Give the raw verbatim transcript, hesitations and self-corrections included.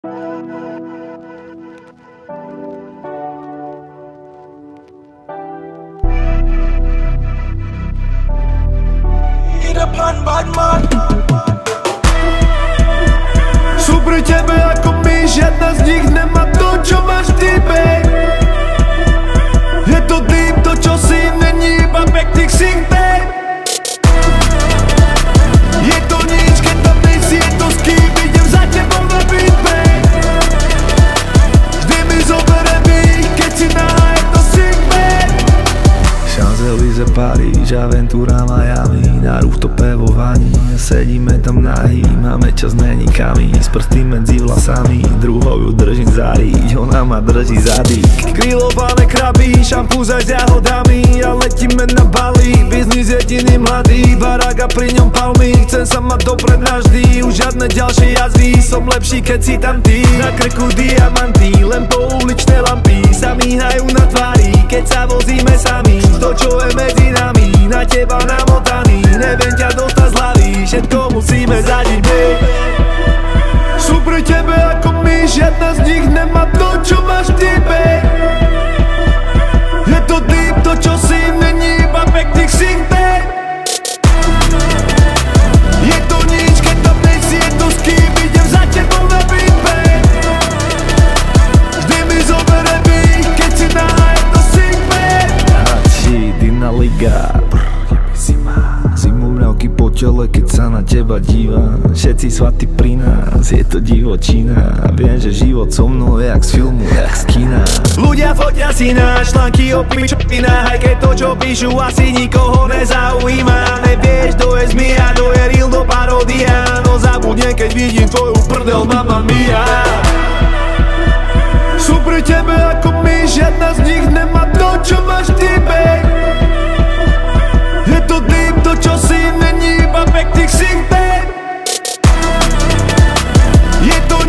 Sú pri tebe ako my, žiadna z nich nemá to, čo máš ty, babe. Je to deep, to čo si není iba pekný ksich, babe. Je to nič, keď tam nejsi, je to s kým, idem za tebou na beat, babe. Vždy mi zobere beat, keď si nahá, je to sick, babe. Champs-Élysées, Paríž, Aventura, Miami, na rooftope vo vani, sedíme tam nahý, máme čas není kami, s prsty medzi vlasami, druhou ju držím za ríď, ona ma drží za dýk. Grillované kraby, šampúz aj s jahodami, a letíme na Bali, biznis jediný mladý, barák a pri ňom palmy, chcem sa mať dobre navždy, už žiadne ďalšie jazdy, som lepší keď si tam ty. Na krku diamanty, len pouličné lampy, sa míhajú na tvári, keď sa vozíme sami, to čo je medzi nami, na teba namotaný, neviem ťa dostať z hlavy, všetko musíme zažiť, babe. Sú pri tebe ako my, žiadna z nich nemá to, čo máš ty, babe. Je to deep, to čo si není iba pekný ksich, babe. Je to nič, keď tam nejsi, je to s kým, idem za tebou na beat, babe. Vždy mi zobere beat, keď si nahá, je to sick, babe. Hači, Dina Liga, zimomriavky po tele, keď sa na teba dívam. Všetci svatí pri nás, je to divočina. Viem, že život so mnou je jak z filmu, jak z kina. Ľudia fotia si na články o pičovinách, aj keď to čo píšu asi nikoho nezaujíma. Nevieš, kto je zmia, kto je real, do parodia. No zabudnem, keď vidím tvoju prdel, mamma mia. Sú pri tebe ako my, žiadna z nich nemá to, čo máš ty, babe. Je to deep, to čo si není iba pekný ksich, babe. Je to